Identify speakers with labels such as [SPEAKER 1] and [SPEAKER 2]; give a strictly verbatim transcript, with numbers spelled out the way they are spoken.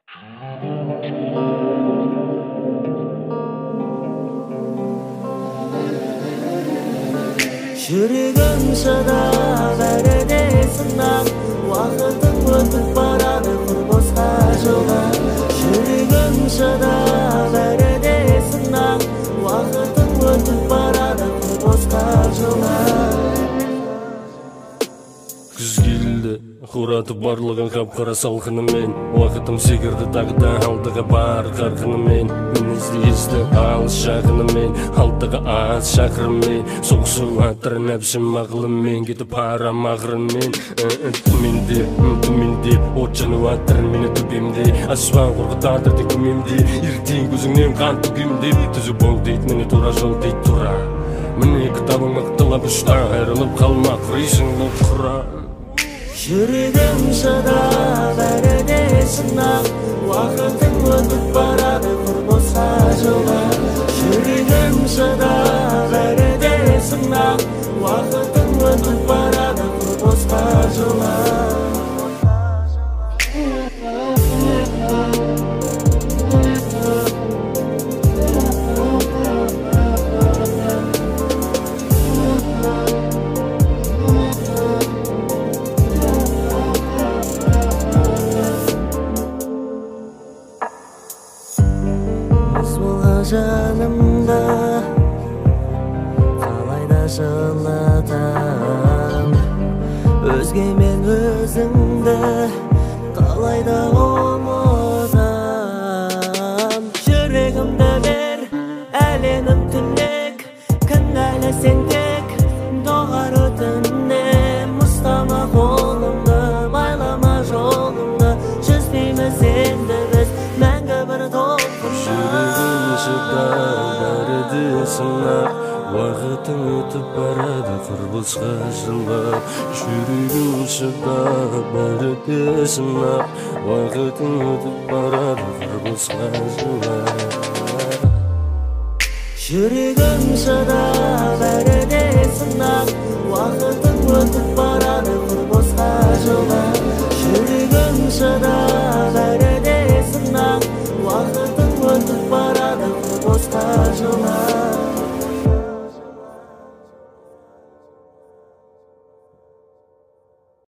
[SPEAKER 1] Жүрегім шыдап әріде сынақ, уақытым өтіп барады құр босқа жолға. Жүрегім шыдап әріде сынақ, уақытым өтіп барады құр босқа жолға.
[SPEAKER 2] Күз келді, құратып барлығын қап-қара салқынымен, уақытым секірді тағы да алдыға бар қарқынымен. Мінезді есті алыс жақынымен, алдыға аз шақырымен, соғысу атыр нәпсім ақылымен, кетіп парам ақырымен. Төменде, төменде, от жану атыр мені төбемде, аспан қорқытатыр тек көмемде, ертең көзіңнен қан төгемде. Түзу бол дейді мені, тура жол дейді тура. Міне кітабың мықтылап ұшта, айрылып қалмақ рейсің бұл құра.
[SPEAKER 1] Жүрегім шыдап әріде сынақ, уақытым өтіп барады құр босқа жолға. Жүрегім шыдап әріде сынақ, уақытым өтіп барады құр босқа жолға. Жанымда қалай да жылытам, өзгемен өзіңді қалай да ұмытам. Жүрегімді бер, әлемім түнек, кінәлі сен тек, доғар өтінем. Ұстама қолымды, байлама жолымды, жүзбейміз енді біз мәңгі бір толқында.
[SPEAKER 2] Бәріде сынақ, уақытың өтіп барады құр босқа жылап. Жүрегім шыдап, бәріде сынақ, уақытың өтіп барады құр босқа жылап.
[SPEAKER 1] Жүрегім шыдап, бәріде сынақ, уақытың өтіп барады құр босқа жылап. Жүрегім шыдап